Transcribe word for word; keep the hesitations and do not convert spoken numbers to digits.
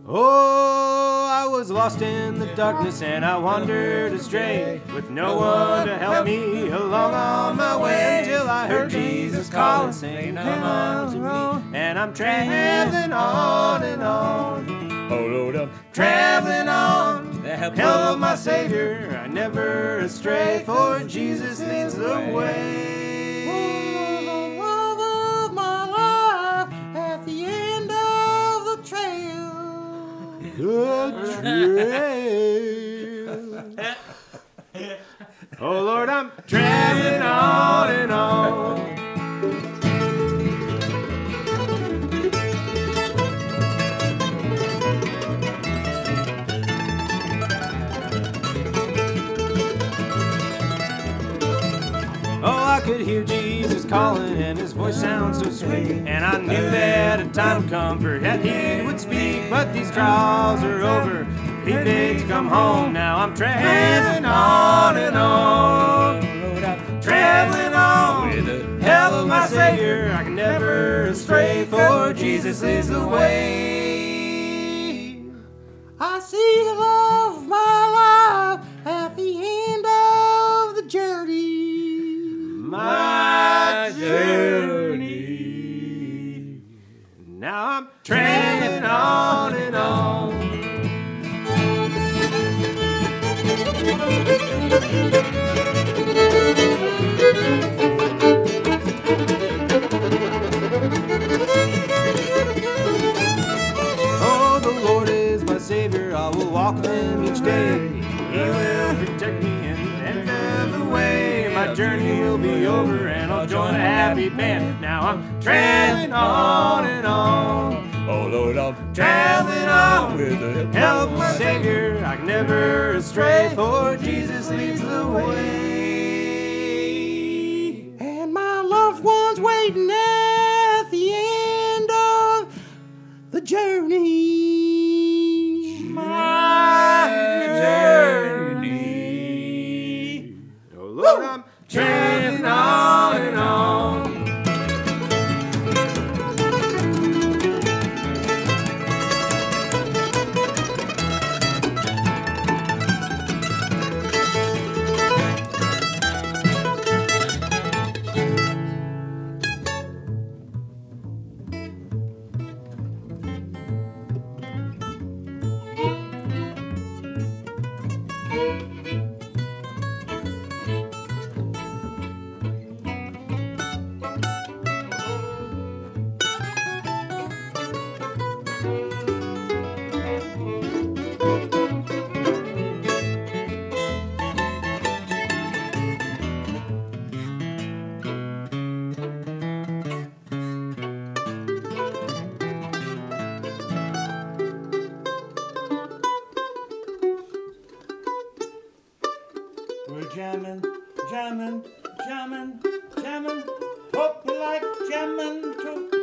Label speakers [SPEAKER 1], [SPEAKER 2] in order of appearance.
[SPEAKER 1] Oh, I was lost in the darkness and I wandered astray, with no one to help me along on my way, until I heard Jesus calling, saying, come on to me. And I'm traveling on and on.
[SPEAKER 2] Oh Lord, I'm
[SPEAKER 1] Traveling on, the help of my Savior, I never astray, for Jesus leads the way.
[SPEAKER 3] Love of my life at the end of the trail.
[SPEAKER 1] The trail. Oh Lord, I'm traveling on and on. Oh, I could hear Jesus calling, and his voice sounds so sweet, and I knew that a time would come for that he would speak. But these trials are over, he bid to come home. Now I'm traveling on and on. Lord, I'm traveling on with the help of my Savior. I can never stray, for Jesus leads the way.
[SPEAKER 3] I see the love of my life at the end of the journey.
[SPEAKER 1] My journey. Now I'm traveling on and on. Oh, the Lord is my Savior, I will walk with him each day. He will protect me in every way. My journey will be over and I'll join a happy band. Now I'm traveling on and on.
[SPEAKER 2] Oh Lord, I'm
[SPEAKER 1] Traveling on
[SPEAKER 2] with the
[SPEAKER 1] help of my Savior. I can never astray, for Jesus leads the way.
[SPEAKER 3] And my loved ones waiting at the end of the journey.
[SPEAKER 1] My journey. Oh Lord, I'm traveling on and on.
[SPEAKER 3] We're jamming, jamming, jamming, jamming. Hope you like jamming too.